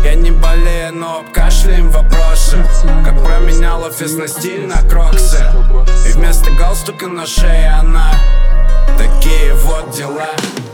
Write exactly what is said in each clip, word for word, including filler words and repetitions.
Я не болею, но кашляем вопросы. Как променял офис на стиль на кроксы. И вместо галстука на шее она. Такие вот дела.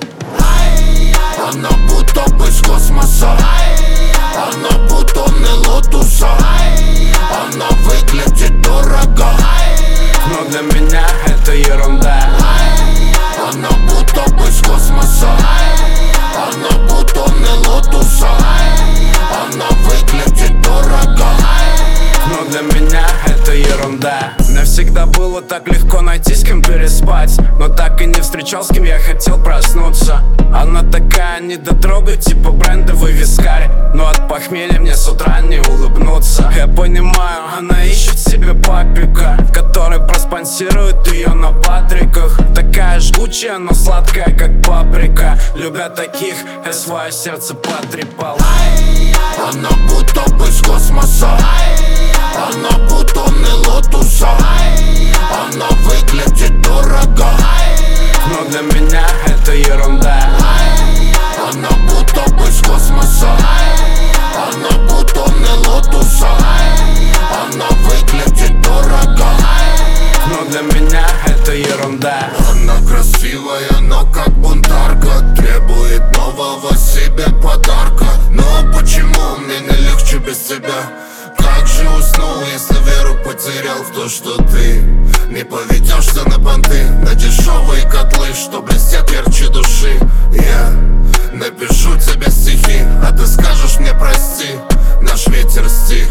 Она будто бы с космоса. Она будто не лотуса. Она выглядит дорого, но для меня это ерунда. Она будто бы с космоса. Она будто не лотуса. Она выглядит дорого, но для меня это ерунда. Мне всегда было так легко найти с кем переспать, но так и не встречал, с кем я хотел проснуться. Она такая недотрога, типа брендовый вискарь, но от похмелья мне с утра не улыбнуться. Я понимаю, она ищет себе папика, который проспонсирует ее на патриках. Такая жгучая, но сладкая, как паприка. Любя таких, я свое сердце потрепал. Она будто бы с космоса. Она будто не лотуса. Она выглядит дорого, но для меня это ерунда. Она будто бы с космоса. Она будто не лотуса. Она выглядит дорого, но для меня это ерунда. Она красивая, но как бунтарка. Требует нового себе подарка. Но почему мне не легче без тебя? Как же уснул, если веру потерял в то, что ты не поведешься на понты, на дешевые котлы, что блестят ярче души. Я напишу тебе стихи, а ты скажешь мне прости, наш ветер стих.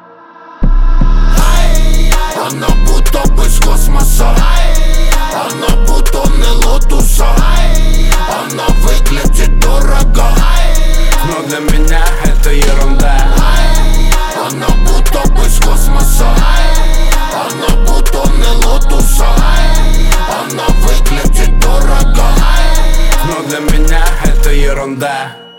Она будто бы с космоса. Она будто не лотуса. Она выглядит дорого, но для меня это ерунда. Она будто бы с космоса. Она будто не лотуса. Она выглядит дорого, но для меня это ерунда.